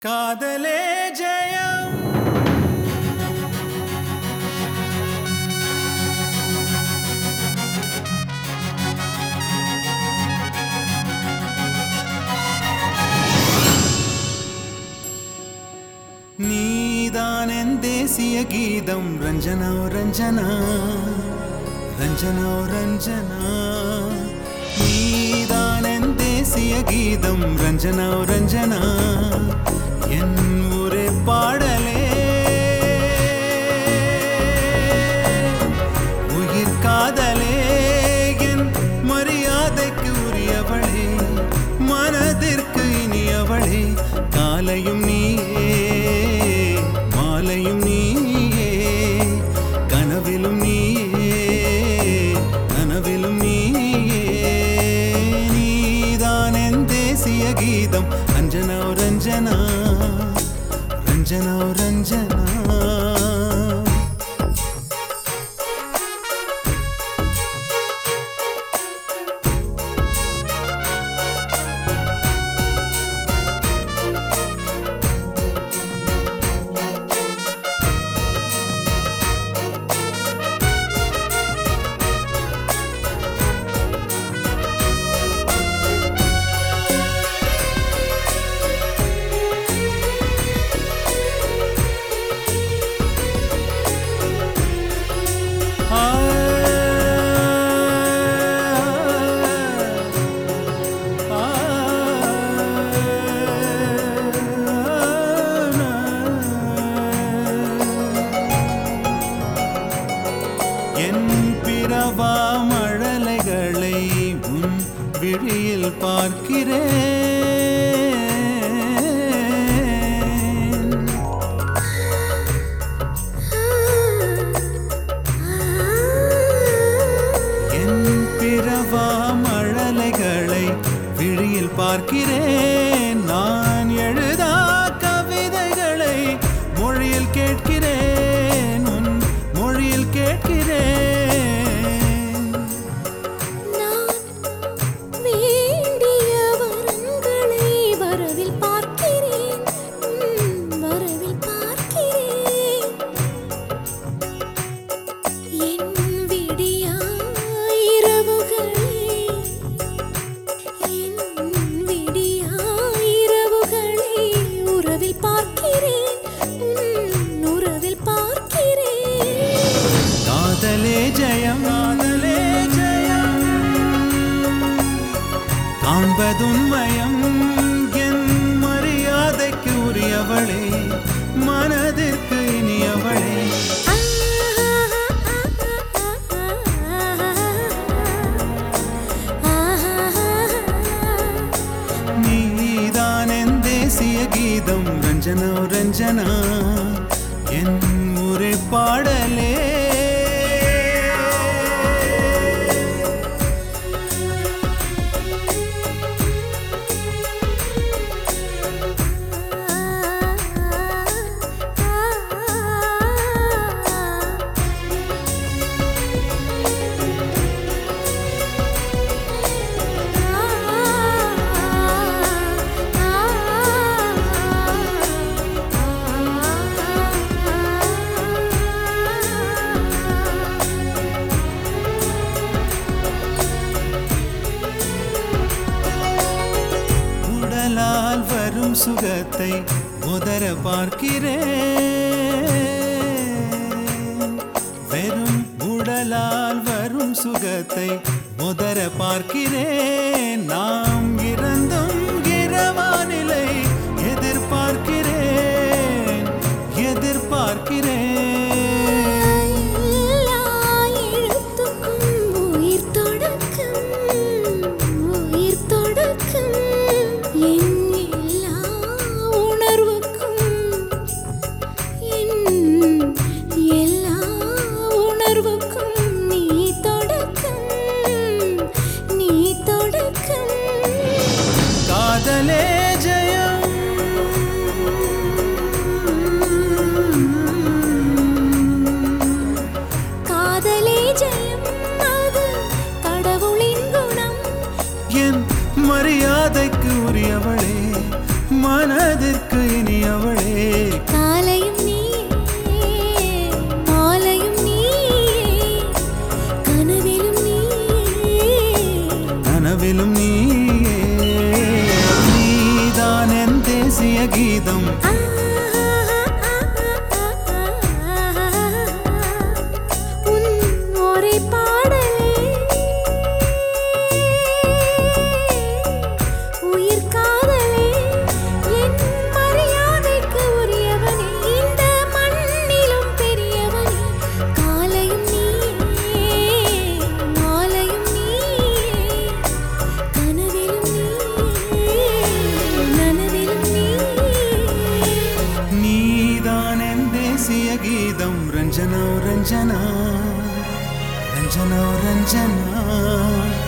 காதலே ஜெயம். நீதான் என் தேசிய கீதம் ரஞ்சனா ரஞ்சனா ரஞ்சனா ரஞ்சனா. நீதான் என் தேசிய கீதம் ரஞ்சனா ரஞ்சனா. என் ஊரே பாடலே உயிர் காதலே என் மரியாதைக்கு உரியவளே மனதிற்கு இனியவளே. காலையும் நீயே மாலையும் நீயே கனவிலும் நீயே கனவிலும் நீயே. நீதான் என் தேசிய கீதம் ரஞ்சனா ரஞ்சனா ரஞ்சனா ரஞ்சனா. என் பிறவா மழலைகளை உன் விழியில் பார்க்கிறேன். என் பிறவா மழலைகளை விழியில் பார்க்கிறேன். நான் எழுதா கவிதைகளை மொழியில் கேட்கிறேன் உன் மொழியில் கேட்கிறேன். காதலே ஜெயம் காதலே ஜெயம் காண்பதுண்மயம் என் மரியாதைக்கு உரியவளே மனதிற்கு இனியவளே. நீதான் என் தேசிய கீதம் ரஞ்சனா ரஞ்சனா. என் ஊரே பாடலே வரும் சுகத்தை உதர பார்க்கிறேன். வெறும் உடலால் வரும் சுகத்தை உதர பார்க்கிறேன். நாம் இறந்தும் இரவானிலை எதிர்பார்க்கிறேன் எதிர்பார்க்கிறேன். காதலே மனதிற்கு இனியவளே. காலையும் நீயே மாலையும் நீயே கனவிலும் நீயே கனவிலும் நீயே. நீதான் என் தேசிய கீதம். உன் ஒரே பாடலே உயிர் காதலே என் மரியாதைக்கு உரியவனே இந்த மண்ணிலும் பெரியவனே. காலையும் நீயே மாலையும் நீயே கனவிலும் நீயே நனவிலும் நீயே. நீதான் என் தேசிய கீதம். ரஞ்சனா ரஞ்சனா ரஞ்சனா ரஞ்சனா